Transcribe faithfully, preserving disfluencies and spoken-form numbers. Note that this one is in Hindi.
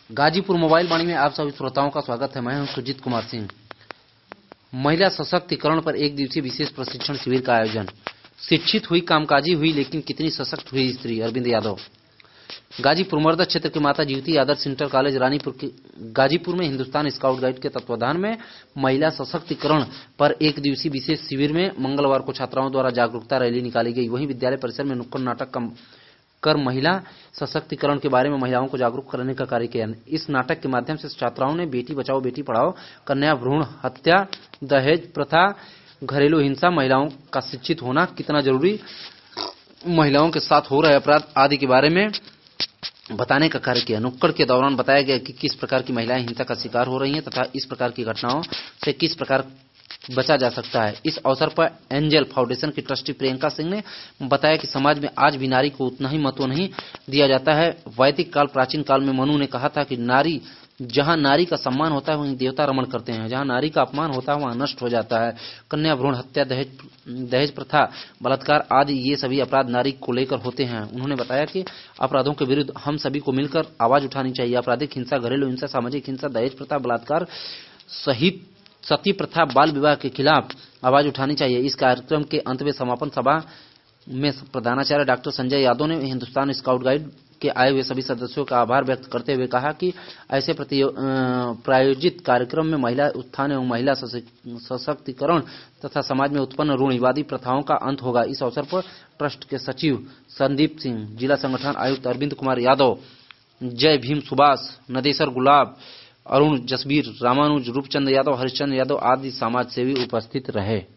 गाजीपुर मोबाइल वाणी में आप सभी श्रोताओं का स्वागत है। मैं हूं सुजीत कुमार सिंह। महिला सशक्तिकरण पर एक दिवसीय विशेष प्रशिक्षण शिविर का आयोजन। शिक्षित हुई, कामकाजी हुई, लेकिन कितनी सशक्त हुई स्त्री। अरविंद यादव। गाजीपुर मर्दा क्षेत्र के माता जीवती आदर्श इंटर कॉलेज रानीपुर के गाजीपुर में हिंदुस्तान स्काउट गाइड के तत्वाधान में महिला सशक्तिकरण पर एक दिवसीय विशेष शिविर में मंगलवार को छात्राओं द्वारा जागरूकता रैली निकाली गई। वहीं विद्यालय परिसर में नुक्कड़ नाटक का कर महिला सशक्तिकरण के बारे में महिलाओं को जागरूक करने का कार्य किया। इस नाटक के माध्यम से छात्राओं ने बेटी बचाओ बेटी पढ़ाओ, कन्या भ्रूण हत्या, दहेज प्रथा, घरेलू हिंसा, महिलाओं का शिक्षित होना कितना जरूरी, महिलाओं के साथ हो रहे अपराध आदि के बारे में बताने का कार्य किया। नुक्कड़ के दौरान बताया गया कि किस प्रकार की महिलाएं हिंसा का शिकार हो रही हैं तथा इस प्रकार की घटनाओं से किस प्रकार बचा जा सकता है। इस अवसर पर एंजल फाउंडेशन की ट्रस्टी प्रियंका सिंह ने बताया कि समाज में आज भी नारी को उतना ही महत्व नहीं दिया जाता है। वैदिक काल प्राचीन काल में मनु ने कहा था कि नारी जहां नारी का सम्मान होता है वहीं देवता रमण करते हैं, जहां नारी का अपमान होता है वहां नष्ट हो जाता है। कन्या भ्रूण हत्या, दहेज दहेज प्रथा, बलात्कार आदि ये सभी अपराध नारी को लेकर होते हैं। उन्होंने बताया कि अपराधों के विरुद्ध हम सभी को मिलकर आवाज उठानी चाहिए। आपराधिक हिंसा, घरेलू हिंसा, सामाजिक हिंसा, दहेज प्रथा, बलात्कार सहित सती प्रथा, बाल विवाह के खिलाफ आवाज उठानी चाहिए। इस कार्यक्रम के अंत में समापन सभा में प्रधानाचार्य डॉक्टर संजय यादव ने हिंदुस्तान स्काउट गाइड के आए हुए सभी सदस्यों का आभार व्यक्त करते हुए कहा कि ऐसे प्रायोजित कार्यक्रम में महिला उत्थान एवं महिला सशक्तिकरण तथा समाज में उत्पन्न रूढ़िवादी प्रथाओं का अंत होगा। इस अवसर पर ट्रस्ट के सचिव संदीप सिंह, जिला संगठन आयुक्त अरविंद कुमार यादव, जय भीम सुभाष, नदेसर गुलाब, अरुण जसबीर, रामानुज, रूपचंद यादव, हरिश्चंद्र यादव आदि समाज सेवी उपस्थित रहे।